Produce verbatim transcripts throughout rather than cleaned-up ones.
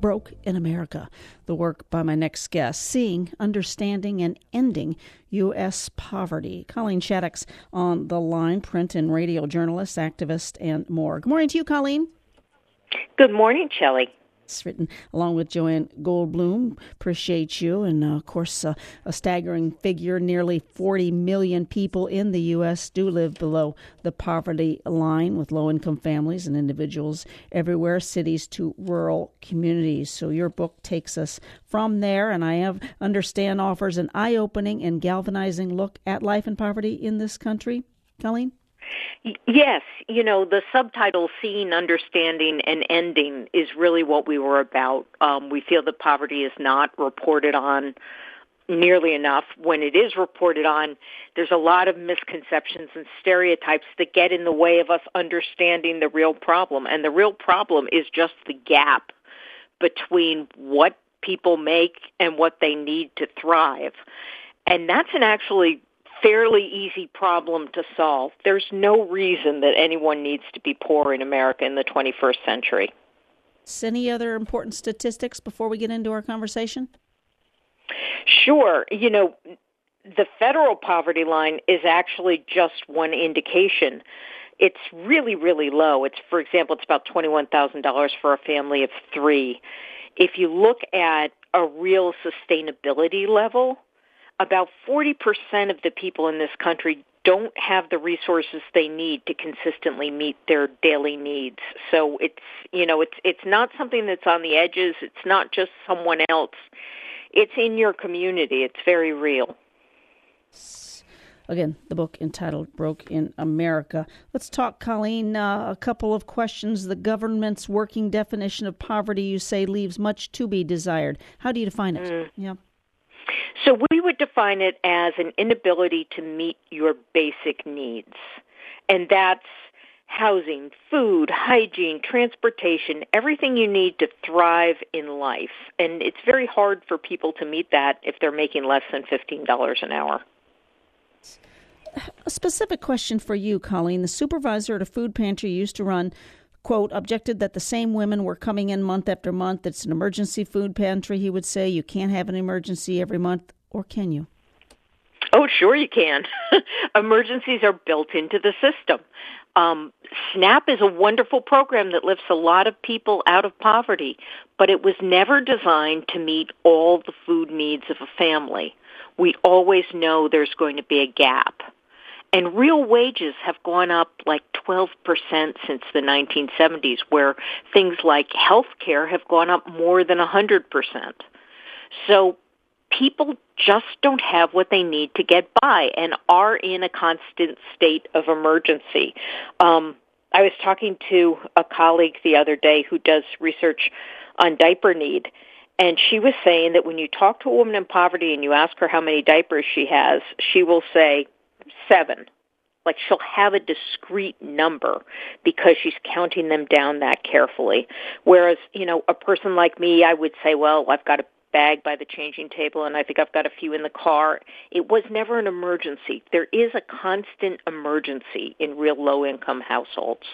Broke in America, the work by my next guest, Seeing, Understanding, and Ending U S Poverty. Colleen Shaddock's on the line, print and radio journalist, activist, and more. Good morning to you, Colleen. Good morning, Shelley. It's written along with Joanne Goldblum. Appreciate you. And, uh, of course, uh, a staggering figure. Nearly forty million people in the U S do live below the poverty line, with low-income families and individuals everywhere, cities to rural communities. So your book takes us from there, and I have, understand offers an eye-opening and galvanizing look at life in poverty in this country. Colleen? Yes, you know, the subtitle, Seeing, Understanding, and Ending, is really what we were about. Um, we feel that poverty is not reported on nearly enough. When it is reported on, there's a lot of misconceptions and stereotypes that get in the way of us understanding the real problem. And the real problem is just the gap between what people make and what they need to thrive. And that's an actually fairly easy problem to solve. There's no reason that anyone needs to be poor in America in the twenty-first century. Any other important statistics before we get into our conversation? Sure. You know, the federal poverty line is actually just one indication. It's really, really low. It's, for example, it's about twenty-one thousand dollars for a family of three. If you look at a real sustainability level, about forty percent of the people in this country don't have the resources they need to consistently meet their daily needs. So it's, you know, it's it's not something that's on the edges. It's not just someone else. It's in your community. It's very real. Again, the book entitled Broke in America. Let's talk, Colleen, uh, a couple of questions. The government's working definition of poverty, you say, leaves much to be desired. How do you define it? Mm. Yeah. So we would define it as an inability to meet your basic needs. And that's housing, food, hygiene, transportation, everything you need to thrive in life. And it's very hard for people to meet that if they're making less than fifteen dollars an hour. A specific question for you, Colleen. The supervisor at a food pantry used to run, quote, objected that the same women were coming in month after month. It's an emergency food pantry, he would say. You can't have an emergency every month, or can you? Oh, sure you can. Emergencies are built into the system. Um, SNAP is a wonderful program that lifts a lot of people out of poverty, but it was never designed to meet all the food needs of a family. We always know there's going to be a gap. And real wages have gone up like twelve percent since the nineteen seventies, where things like health care have gone up more than one hundred percent. So people just don't have what they need to get by and are in a constant state of emergency. Um, I was talking to a colleague the other day who does research on diaper need, and she was saying that when you talk to a woman in poverty and you ask her how many diapers she has, she will say seven. Like she'll have a discrete number because she's counting them down that carefully. Whereas, you know, a person like me, I would say, well, I've got a bag by the changing table and I think I've got a few in the car. It was never an emergency. There is a constant emergency in real low-income households.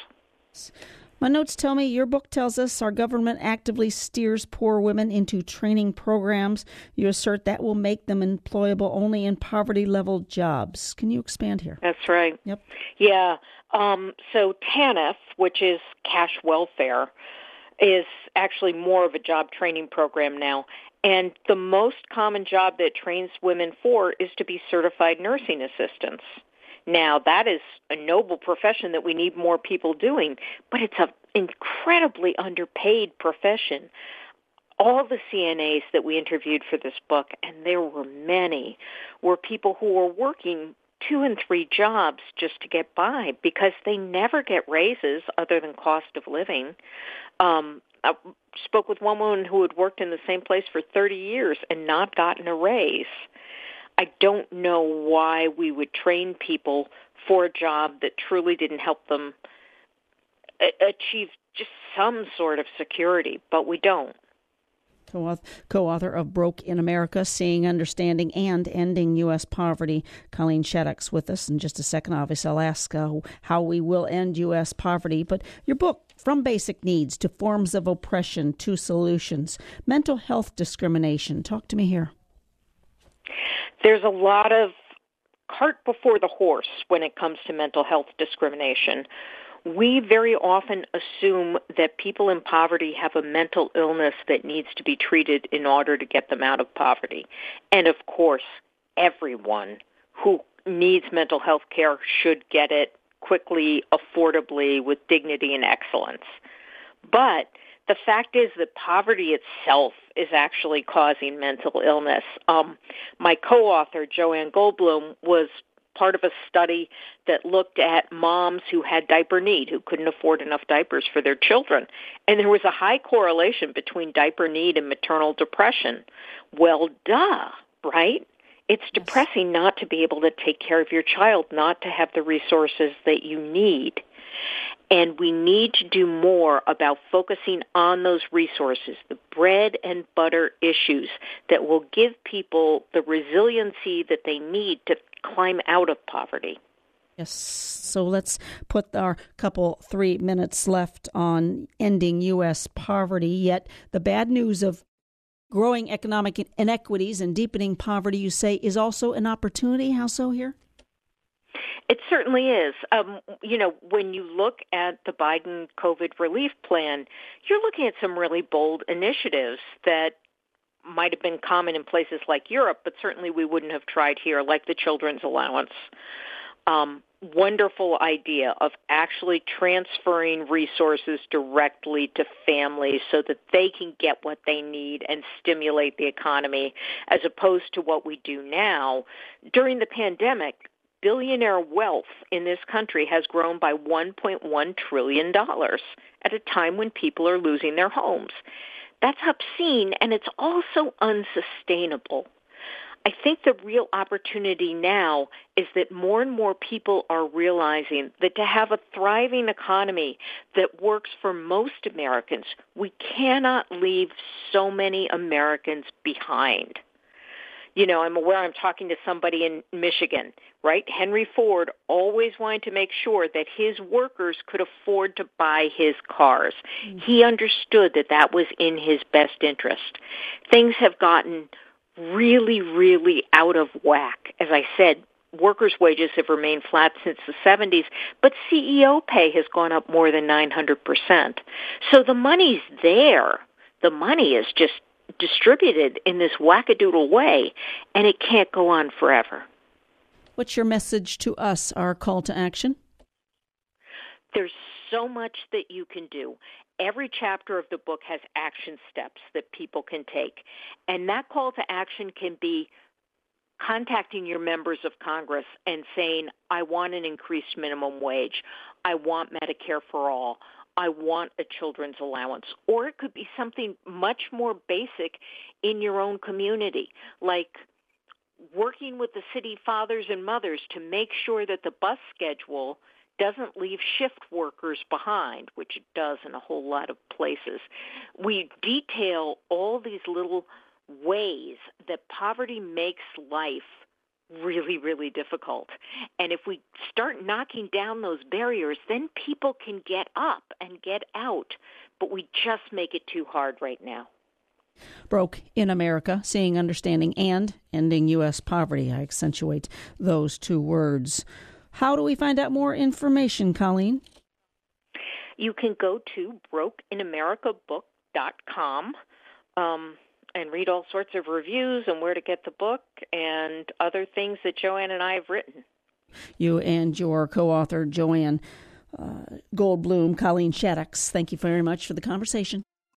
My notes tell me your book tells us our government actively steers poor women into training programs. You assert that will make them employable only in poverty-level jobs. Can you expand here? That's right. Yep. Yeah. Um, so TANF, which is cash welfare, is actually more of a job training program now. And the most common job that it trains women for is to be certified nursing assistants. Now, that is a noble profession that we need more people doing, but it's an incredibly underpaid profession. All the C N As that we interviewed for this book, and there were many, were people who were working two and three jobs just to get by because they never get raises other than cost of living. Um, I spoke with one woman who had worked in the same place for thirty years and not gotten a raise. I don't know why we would train people for a job that truly didn't help them achieve just some sort of security, but we don't. Co-author of Broke in America, Seeing, Understanding, and Ending U S Poverty, Colleen Shaddock's with us in just a second. Obviously, I'll ask uh, how we will end U S poverty. But your book From basic needs to forms of oppression to solutions. Mental health discrimination. Talk to me here. There's a lot of cart before the horse when it comes to mental health discrimination. We very often assume that people in poverty have a mental illness that needs to be treated in order to get them out of poverty. And of course, everyone who needs mental health care should get it quickly, affordably, with dignity and excellence. But the fact is that poverty itself is actually causing mental illness. Um, my co-author, Joanne Goldblum, was part of a study that looked at moms who had diaper need, who couldn't afford enough diapers for their children. And there was a high correlation between diaper need and maternal depression. Well, duh, right? It's depressing not to be able to take care of your child, not to have the resources that you need. And we need to do more about focusing on those resources, the bread and butter issues that will give people the resiliency that they need to climb out of poverty. Yes. So let's put our couple, three minutes left on ending U S poverty. Yet the bad news of growing economic inequities and deepening poverty, you say, is also an opportunity. How so here? It certainly is. Um, you know, when you look at the Biden COVID relief plan, you're looking at some really bold initiatives that might have been common in places like Europe, but certainly we wouldn't have tried here, like the children's allowance. Um, wonderful idea of actually transferring resources directly to families so that they can get what they need and stimulate the economy, as opposed to what we do now. During the pandemic, billionaire wealth in this country has grown by one point one trillion dollars at a time when people are losing their homes. That's obscene, and it's also unsustainable. I think the real opportunity now is that more and more people are realizing that to have a thriving economy that works for most Americans, we cannot leave so many Americans behind. You know, I'm aware I'm talking to somebody in Michigan, right? Henry Ford always wanted to make sure that his workers could afford to buy his cars. Mm-hmm. He understood that that was in his best interest. Things have gotten really, really out of whack. As I said, workers' wages have remained flat since the seventies, but C E O pay has gone up more than nine hundred percent. So the money's there. The money is just distributed in this wackadoodle way, and it can't go on forever. What's your message to us, our call to action? There's so much that you can do. Every chapter of the book has action steps that people can take, and that call to action can be contacting your members of Congress and saying, I want an increased minimum wage. I want Medicare for all. I want a children's allowance. Or it could be something much more basic in your own community, like working with the city fathers and mothers to make sure that the bus schedule doesn't leave shift workers behind, which it does in a whole lot of places. We detail all these little ways that poverty makes life really, really difficult. And if we start knocking down those barriers, then people can get up and get out. But we just make it too hard right now. Broke in America, Seeing, Understanding, and Ending U S Poverty. I accentuate those two words. How do we find out more information, Colleen? You can go to broke in america book dot com. Um, and read all sorts of reviews and where to get the book and other things that Joanne and I have written. You and your co-author, Joanne uh, Goldblum, Colleen Shaddox, thank you very much for the conversation.